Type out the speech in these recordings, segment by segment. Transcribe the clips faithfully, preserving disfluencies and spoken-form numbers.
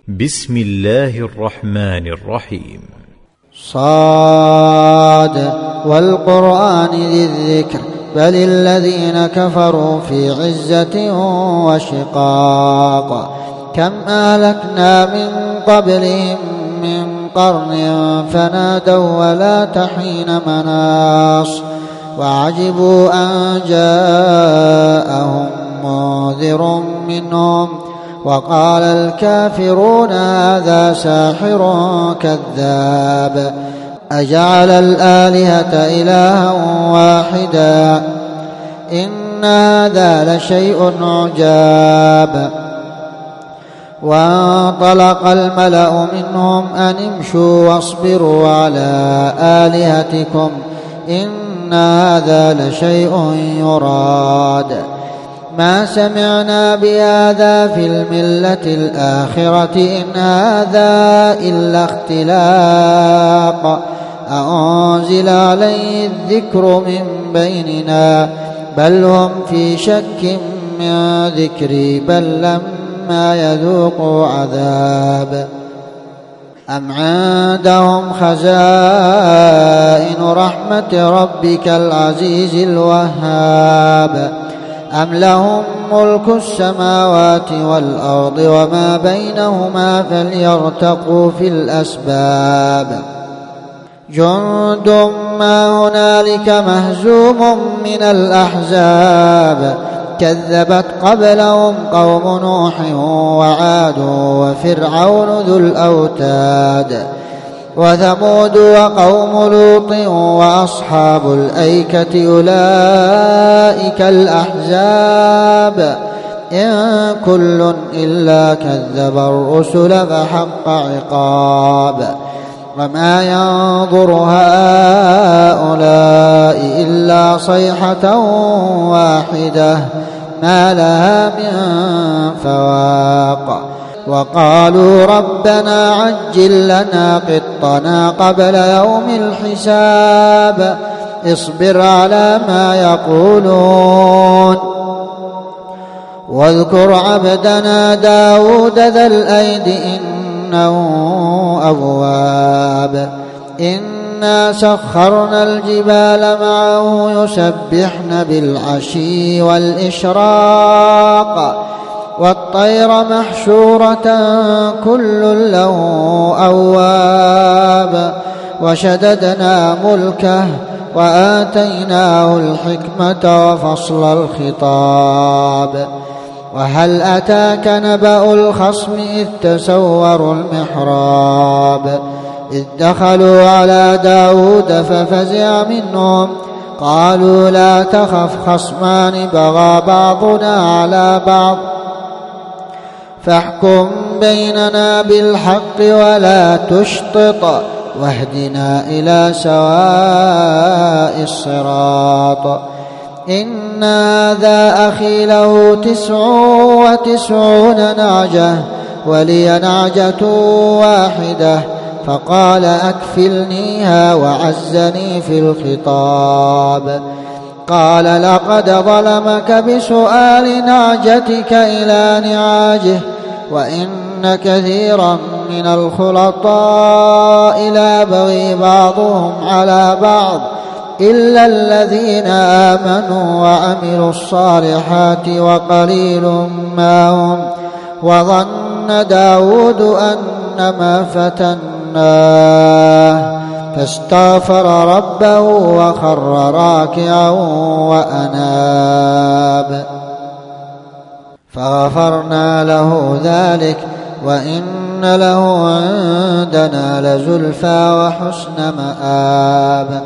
بسم الله الرحمن الرحيم. صاد والقرآن ذي الذكر بل الذين كفروا في عزة وشقاق كم أهلكنا من قبلهم من قرن فنادوا ولا تحين مناص وعجبوا أن جاءهم منذر منهم وقال الكافرون هذا ساحر كذاب أجعل الآلهة إلها واحدا إن هذا لشيء عجاب وانطلق الملأ منهم أن امشوا واصبروا على آلهتكم إن هذا لشيء يراد ما سمعنا بهذا في الملة الآخرة إن هذا إلا اختلاق أنزل عليه الذكر من بيننا بل هم في شك من ذكري بل لما يذوقوا عذاب أم عندهم خزائن رحمة ربك العزيز الوهاب أم لهم ملك السماوات والأرض وما بينهما فليرتقوا في الأسباب جند ما هنالك مهزوم من الأحزاب كذبت قبلهم قوم نوح وعاد وفرعون ذو الأوتاد وثمود وقوم لوط وأصحاب الأيكة أولئك الأحزاب إن كل إلا كذب الرسل فحق عقاب وما ينظر هؤلاء إلا صيحة واحدة ما لها من فواق وقالوا ربنا عجل لنا قطنا قبل يوم الحساب اصبر على ما يقولون واذكر عبدنا داود ذا الأيد إنه أواب إنا سخرنا الجبال معه يسبحن بالعشي والإشراق والطير محشورة كل له أواب وشددنا ملكه وآتيناه الحكمة وفصل الخطاب وهل أتاك نبأ الخصم إذ تسوروا المحراب إذ دخلوا على داود ففزع منهم قالوا لا تخف خصمان بغى بعضنا على بعض فاحكم بيننا بالحق ولا تشطط واهدنا إلى سواء الصراط إن هذا أخي له تسع وتسعون نعجة ولي نعجة واحدة فقال أكفلنيها وعزني في الخطاب قال لقد ظلمك بسؤال نعجتك إلى نعاجه وإن كثيرا من الخلطاء لا بغي بعضهم على بعض إلا الذين آمنوا وعملوا الصالحات وقليل ما هم وظن داود أنما فتناه فاستغفر ربه وخر راكعا وأناب فغفرنا له ذلك وإن له عندنا لزلفى وحسن مآب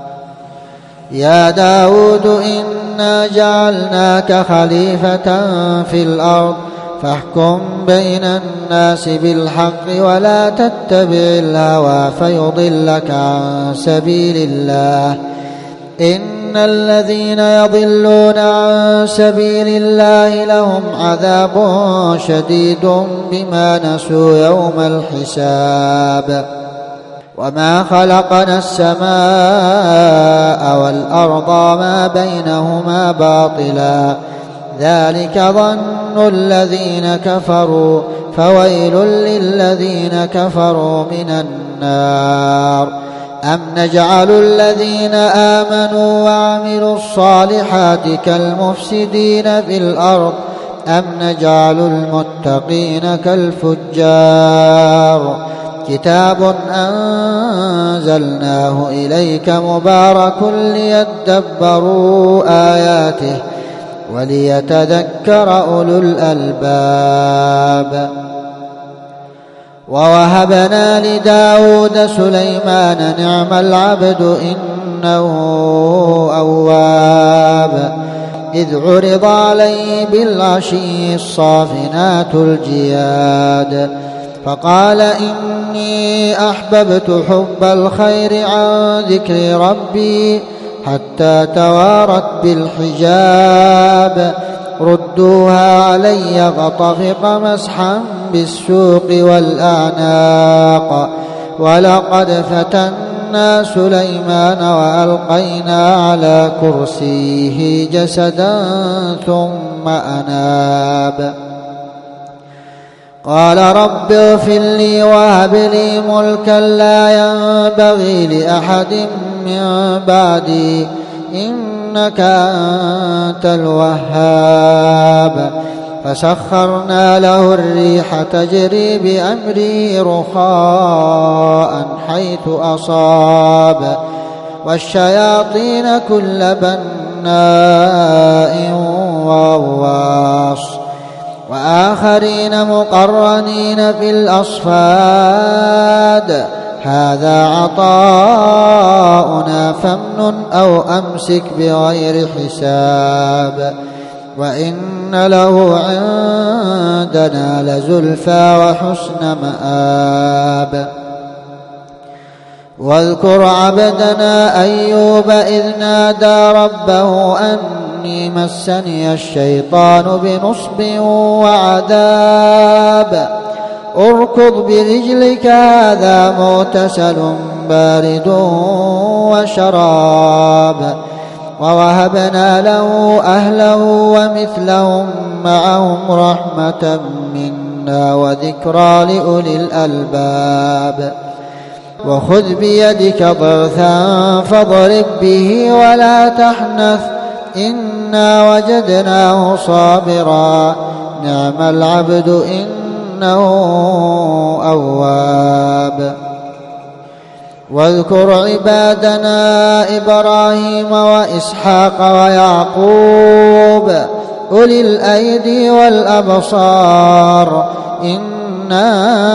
يا داود إنا جعلناك خليفة في الأرض فاحكم بين الناس بالحق ولا تتبع الهوى فيضلك عن سبيل الله إن الذين يضلون عن سبيل الله لهم عذاب شديد بما نسوا يوم الحساب وما خلقنا السماء والأرض ما بينهما باطلا ذلك ظن الذين كفروا فويل للذين كفروا من النار. أم نجعل الذين آمنوا وعملوا الصالحات كالمفسدين في الأرض أم نجعل المتقين كالفجار. كتاب أنزلناه إليك مبارك ليدبروا آياته وليتذكر أولو الألباب. ووهبنا لداود سليمان نعم العبد إنه أواب. إذ عرض عليه بالعشي الصافنات الجياد فقال إني أحببت حب الخير عن ذكر ربي حتى توارت بالحجاب. ردوها علي فطفق مسحا بالسوق والأعناق. ولقد فتنا سليمان وألقينا على كرسيه جسدا ثم أناب. قال رب اغفر لي وهب لي ملكا لا ينبغي لأحد من بعدي إنك أنت الوهاب. فسخرنا له الريح تجري بأمره رخاء حيث أصاب والشياطين كل بناء وغواص وآخرين مقرنين في الأصفاد. هذا عطاؤنا فامنن أو أمسك بغير حساب. وإن له عندنا لزلفى وحسن مآب. واذكر عبدنا أيوب إذ نادى ربه أني مسني الشيطان بنصب وعذاب. اركض برجلك هذا مغتسل بارد وشراب. ووهبنا له أهله ومثلهم معهم رحمة منا وذكرى لأولي الألباب. وخذ بيدك ضغثا فاضرب به ولا تحنث إنا وجدناه صابرا نعم العبد إنه أواب. واذكر عبادنا إبراهيم وإسحاق ويعقوب أولي الأيدي والأبصار إنا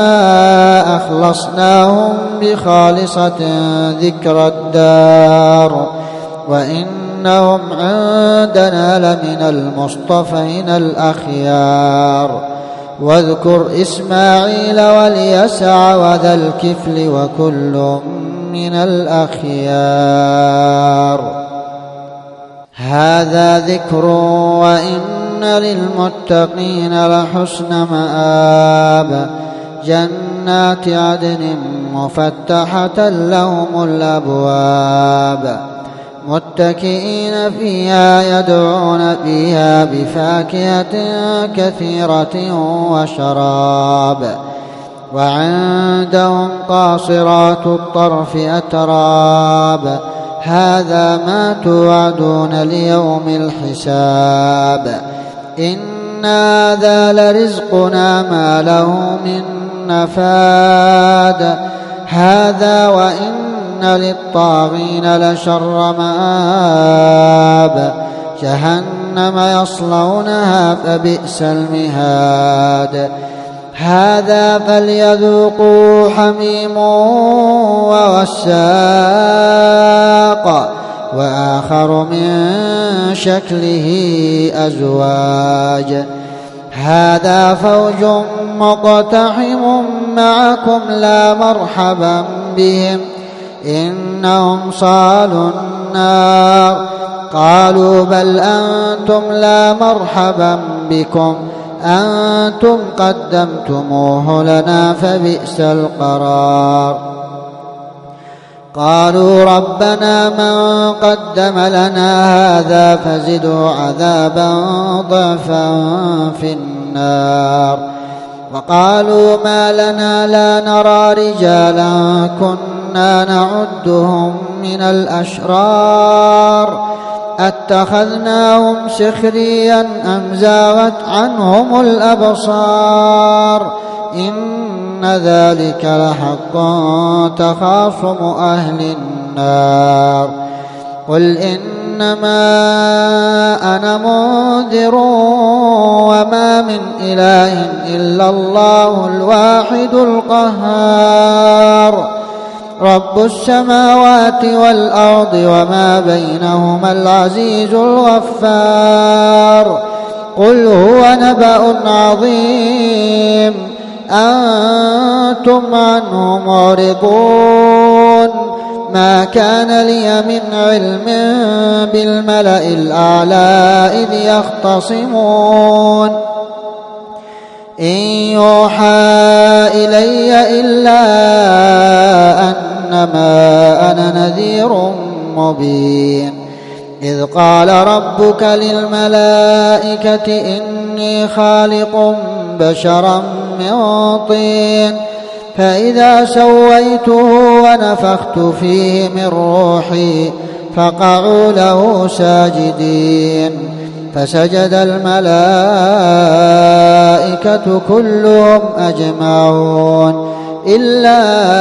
أخلصناهم بخالصة ذكر الدار وإنهم عندنا لمن المصطفين الأخيار. واذكر إسماعيل واليسع وذا الكفل وكل من الأخيار. هذا ذكر وإن للمتقين لحسن مآب. جنات عدن مفتحة لهم الأبواب متكئين فيها يدعون فيها بفاكهة كثيرة وشراب. وعندهم قاصرات الطرف أتراب. هذا ما توعدون ليوم الحساب. إن هذا لرزقنا ما له من نفاد. هذا وإن للطاغين لشر مآب. جهنم يصلونها فبئس المهاد. هذا فليذوقوا حميم وغساق وآخر من شكله أزواج. هذا فوج مقتحم معكم لا مرحبا بهم إنهم صالوا النار. قالوا بل أنتم لا مرحبا بكم أنتم قدمتموه لنا فبئس القرار. قالوا ربنا من قدم لنا هذا فزده عذابا ضعفا في النار. وقالوا ما لنا لا نرى رجالا كنا نعدهم من الأشرار أتخذناهم سخريا أم زاغت عنهم الأبصار إن ذلك لحق تخاصم أهل النار. قل إنما أنا منذر وما من إله إلا الله الواحد القهار رب السماوات والأرض وما بينهما العزيز الغفار. قل هو نبأ عظيم أنتم عنه معرضون. ما كان لي من علم بالملأ الأعلى إذ يختصمون إن يوحى إلي إلا أنما أنا نذير مبين. إذ قال ربك للملائكة إني خالق بشرا من طين فإذا سويته ونفخت فيه من روحي فقعوا له ساجدين. فسجد الملائكة كلهم أجمعون إلا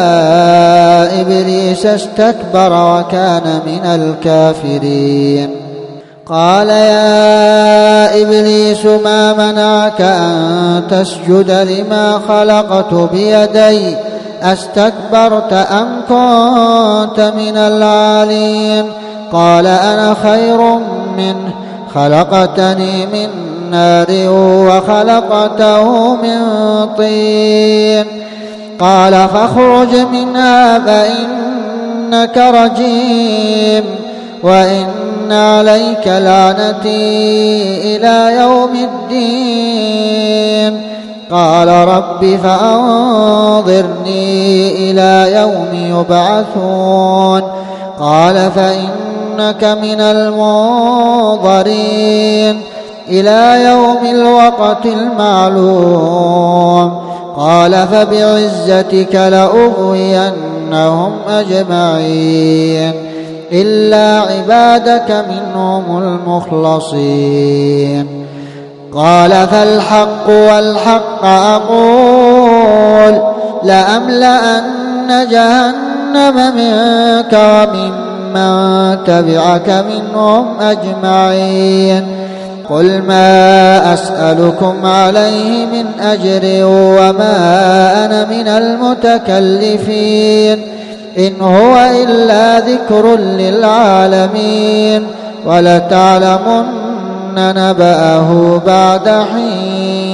إبليس استكبر وكان من الكافرين. قال يا إبليس ما منعك أن تسجد لما خلقت بيدي أستكبرت أم كنت من العالين؟ قال أنا خير منه خلقتني من نار وخلقته من طين. قال فاخرج منها فإنك رجيم وإن عليك لعنتي إلى يوم الدين. قال رب فأنظرني إلى يوم يبعثون. قال فإنك من المنظرين إلى يوم الوقت المعلوم. قال فبعزتك لأغوينهم أجمعين إلا عبادك منهم المخلصين. قال فالحق والحق أقول لأملأن جهنم منك وممن تبعك منهم أجمعين. قل ما أسألكم عليه من أجر وما أنا من المتكلفين إن هو إلا ذكر للعالمين ولتعلمن نبأه بعد حين.